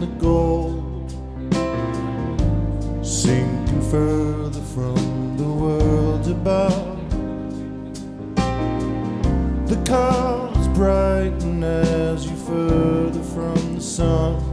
of gold, sinking further from the world above. The colors brighten as you further from the sun.